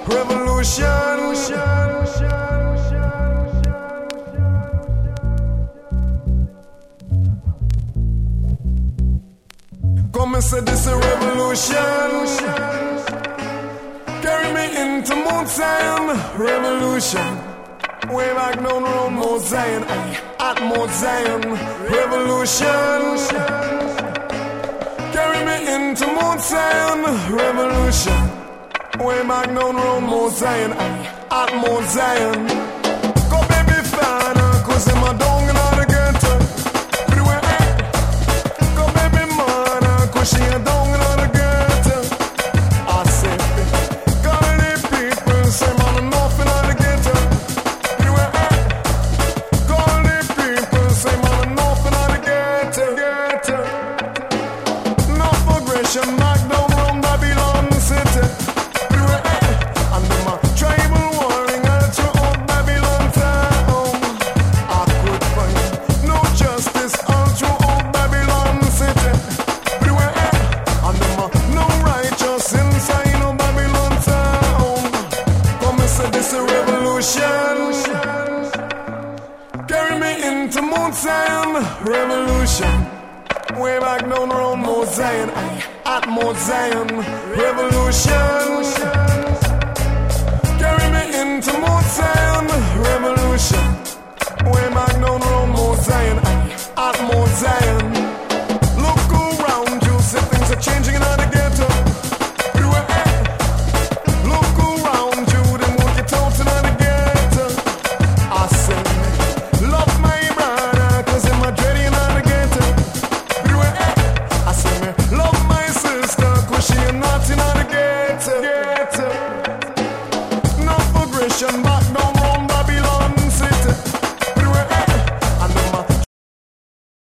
revolution. Come and say this a revolution. Carry me into Mount Zion, revolution. Way back down around Mount Zion, at Mount Zion, revolution. Carry me into Mount Zion, revolution. Way back down around Mount Zion, at Mount Zion. Go baby fan, cause I'm a down in the ghetto. Go baby man, cause she a down in the ghetto. I say, call the people, say man enough in the ghetto. Call the people, say man enough in the ghetto. No progression, back down around Babylon City. And them a tribal warring all throughout Babylon town. I could find no justice all throughout Babylon City. And them a no righteous inside of Babylon town. Come and say this a revolution. Carry me into Mount Zion, revolution. Way back down around Mount Zion, at Mount Zion, revolution. Carry me into Mount Zion, revolution. Way back down around Mount Zion, at Mount Zion. Look around you, see things are changing in the ghetto. Look around you, them won't get out in the ghetto. I say, love my brother, cause I'm a dready in the ghetto. I say, love my sister, cause she a not in the ghetto. No progression.